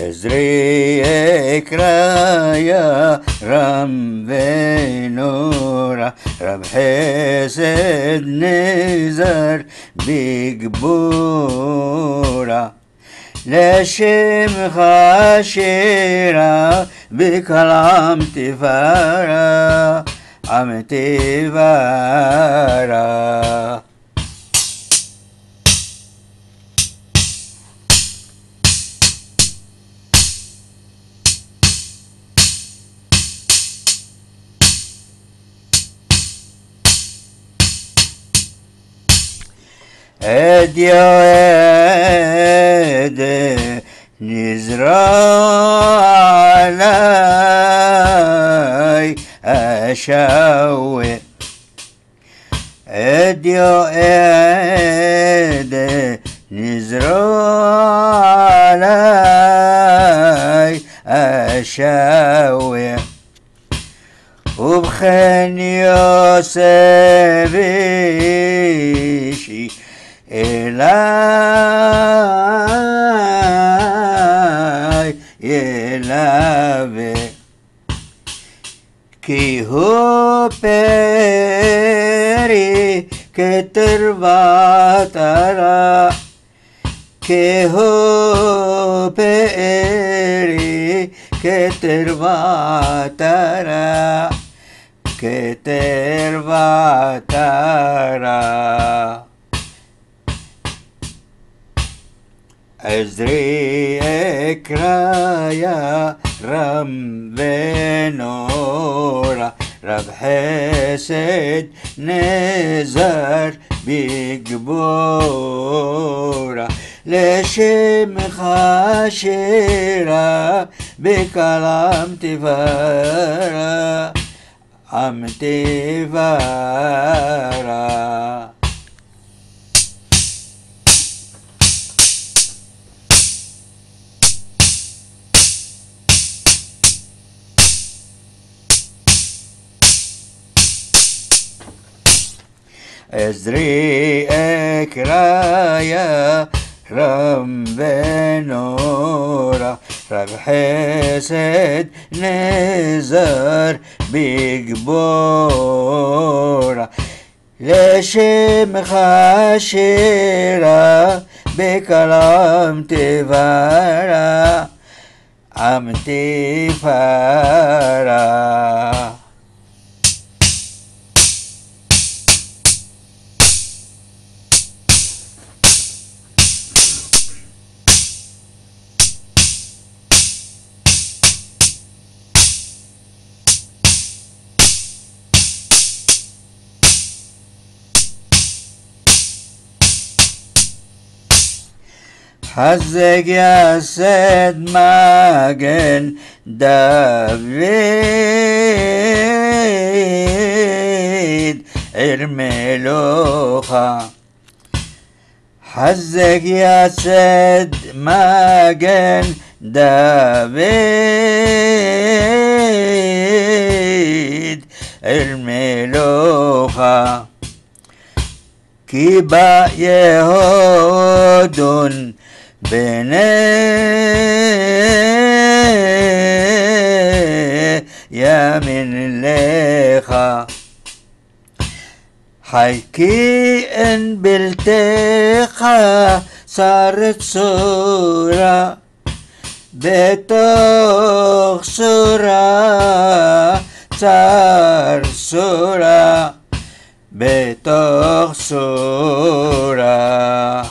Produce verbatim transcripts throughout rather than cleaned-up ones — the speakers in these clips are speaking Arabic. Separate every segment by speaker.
Speaker 1: ازري اكرايا رم بنورا رب حسد نزر بجبورا لشم خاشرا بكلام تفارا عم تفارا اديو اد نزرعي اشاوي اديو اد نزرعي اشاوي وبخن يوسفيشي إلهي إلهي كي هو بيري كتربا ترى كي هو بيري كتربا ترى كتربا ترى ازري اكرايا رم بنورا رب حسد نزر بجبورا لشم خاشرا بكلام تفارا عم تفارا ازري اكرايا رم بنورا رب حسد نزر بجبورا لشم خاشرا بكلام تفارا عم تفارا حزق يا سيد ماجن دافيد ارملوخا حزق يا سيد ماجن دافيد ارملوخا كيبا يهودون بني يا من ليخا حيكي ان بلتيخا صارت صورة بتوخ صورة صار صورة بتوخ صورة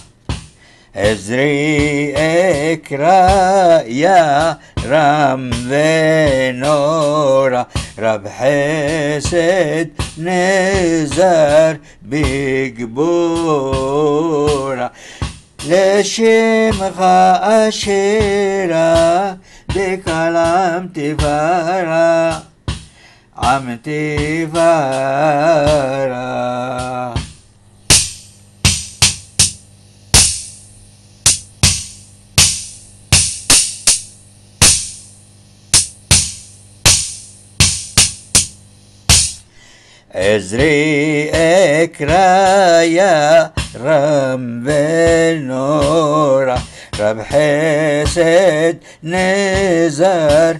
Speaker 1: ازري اكرا يا رم بنورا رب حسد نزر بجبورا لشم خاشرا بكلام تفارا عم تفارا ازري اكرايا رم بنورا رب حسد نزار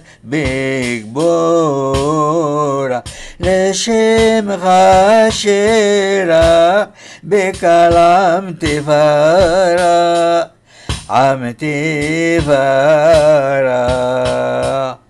Speaker 1: بجبورة لشم غاشرة بكلام تفارة عم تفارة